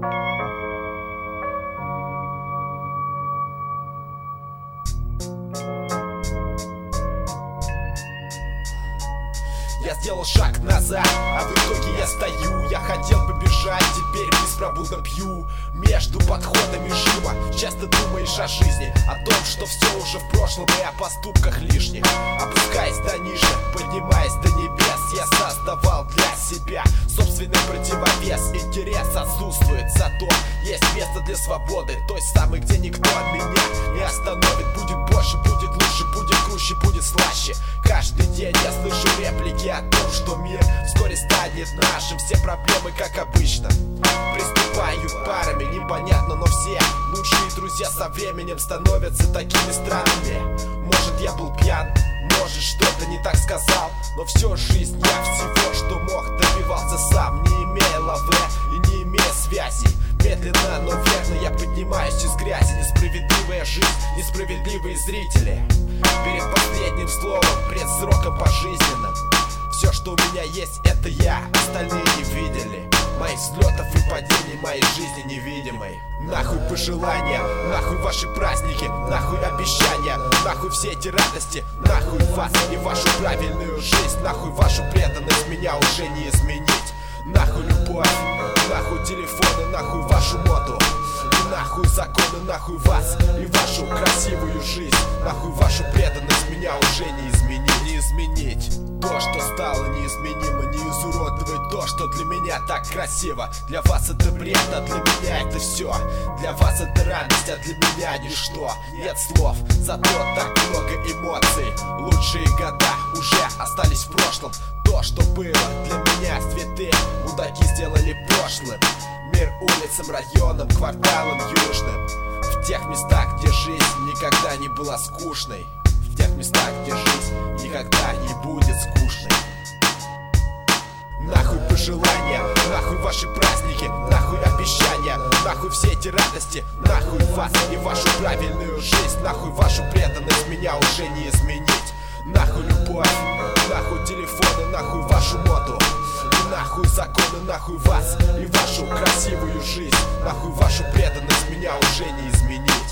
Я сделал шаг назад, а в итоге я стою. Я хотел побежать, теперь беспробудно пью. Между подходами живо, часто думаешь о жизни, о том, что все уже в прошлом и о поступках лишних. Опускаясь до ниже, поднимаясь до небес, я создавал для себя собственный противовес. Интерес отсутствует, зато есть место для свободы, той самой, где никто меня не остановит. Будет больше, будет лучше, будет круче, будет слаще. Каждый день я слышу реплики о том, что мир вскоре станет нашим. Все проблемы как обычно приступают парами, непонятно, но все лучшие друзья со временем становятся такими странными. Может, я был пьян, может, что-то не так сказал, но всю жизнь я всего, что мог, добивался сам, не имея лаве и не имея связей. Медленно, но верно я поднимаюсь из грязи. Несправедливая жизнь, несправедливые зрители. Перед последним словом, пред сроком пожизненным. Все, что у меня есть, это я, остальные не видели моих взлетов и падений, моей жизни невидимой. Нахуй пожелания, нахуй ваши праздники, нахуй обещания, нахуй все эти радости, нахуй вас и вашу правильную жизнь, нахуй вашу преданность меня уже не изменить. Нахуй любовь, нахуй телефоны, нахуй вашу моду, и нахуй законы, нахуй вас и вашу красивую жизнь, нахуй вашу преданность меня уже не изменить, не изменить. То, что стало неизменимо, не изуродовать то, что для меня так красиво. Для вас это бред, а для меня это все. Для вас это радость, а для меня ничто. Нет слов, зато так много эмоций. Лучшие года уже остались в прошлом. То, что было для меня цветы, мудаки сделали прошлым. Мир улицам, районам, кварталам южным. В тех местах, где жизнь никогда не была скучной. В тех местах, где жизнь никогда не будет скучной. Нахуй пожелания, нахуй ваши праздники, нахуй обещания, нахуй все эти радости, нахуй вас и вашу правильную жизнь, нахуй вашу преданность меня уже не изменить. Нахуй любовь, нахуй телефоны, нахуй вашу моду, и нахуй законы, нахуй вас и вашу красивую жизнь, нахуй вашу преданность меня уже не изменить.